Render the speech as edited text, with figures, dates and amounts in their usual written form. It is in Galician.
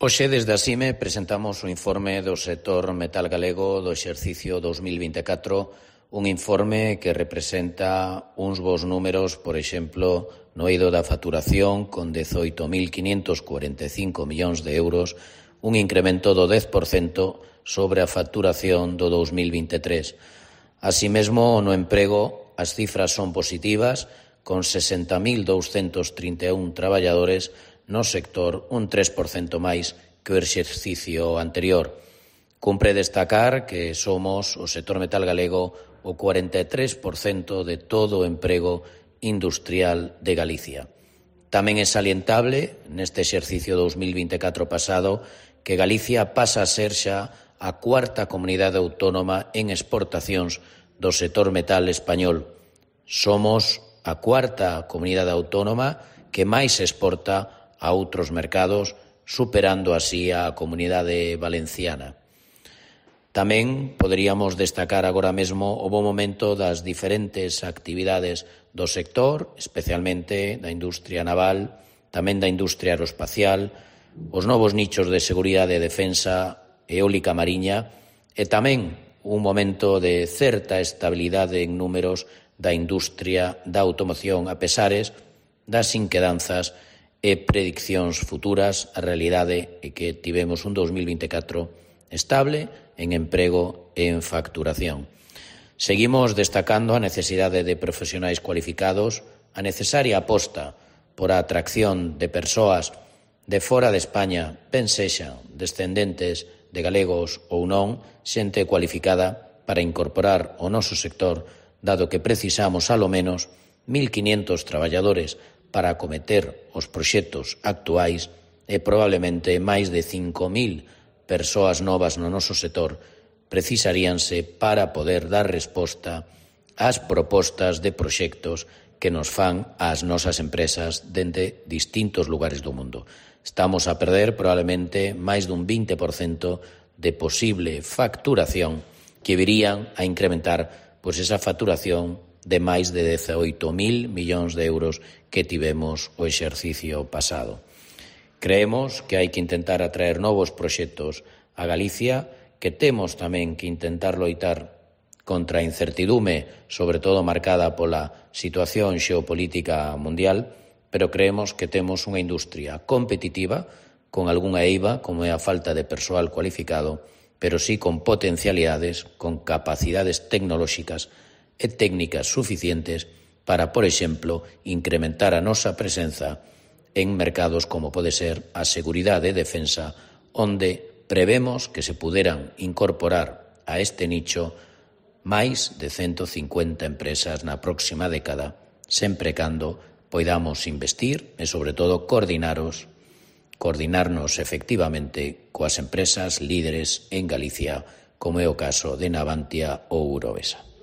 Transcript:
Hoxe, desde a CIME, presentamos o informe do sector metal galego do exercicio 2024, un informe que representa uns bons números, por exemplo, no eido da facturación, con 18.545 millóns de euros, un incremento do 10% sobre a facturación do 2023. Así mesmo, no emprego, as cifras son positivas, con 60.231 traballadores no sector, un 3% máis que o exercicio anterior. Cumpre destacar que somos, o sector metal galego, o 43% de todo o emprego industrial de Galicia. Tamén é salientable, neste exercicio 2024 pasado, que Galicia pasa a ser xa a cuarta comunidade autónoma en exportacións do sector metal español. Somos a cuarta comunidade autónoma que máis exporta a outros mercados, superando así a comunidade valenciana. Tamén poderíamos destacar agora mesmo o bo momento das diferentes actividades do sector, especialmente da industria naval, tamén da industria aeroespacial, os novos nichos de seguridade e defensa, eólica mariña, e tamén un momento de certa estabilidade en números da industria da automoción, a pesares das inquedanzas e prediccións futuras. A realidade é que tivemos un 2024 estable en emprego e en facturación. Seguimos destacando a necesidade de profesionais cualificados, a necesaria aposta por a atracción de persoas de fora de España, ben sexan descendentes de galegos ou non, xente cualificada para incorporar ao noso sector, dado que precisamos alo menos 1.500 traballadores para acometer os proxectos actuais e probablemente máis de 5.000 persoas novas no noso sector precisaríanse para poder dar resposta ás propostas de proxectos que nos fan ás nosas empresas dende distintos lugares do mundo. Estamos a perder probablemente máis dun 20% de posible facturación que virían a incrementar esa facturación de máis de 18.000 millóns de euros que tivemos o exercicio pasado. Creemos que hai que intentar atraer novos proxectos a Galicia, que temos tamén que intentar loitar contra a incertidume, sobre todo marcada pola situación xeopolítica mundial, pero creemos que temos unha industria competitiva, con algunha eiva, como é a falta de persoal cualificado, pero sí con potencialidades, con capacidades tecnolóxicas e técnicas suficientes para, por exemplo, incrementar a nosa presenza en mercados como pode ser a seguridade e defensa, onde prevemos que se puderan incorporar a este nicho máis de 150 empresas na próxima década, sempre cando poidamos investir e, sobre todo, coordinarnos efectivamente coas empresas líderes en Galicia, como é o caso de Navantia ou Eurovesa.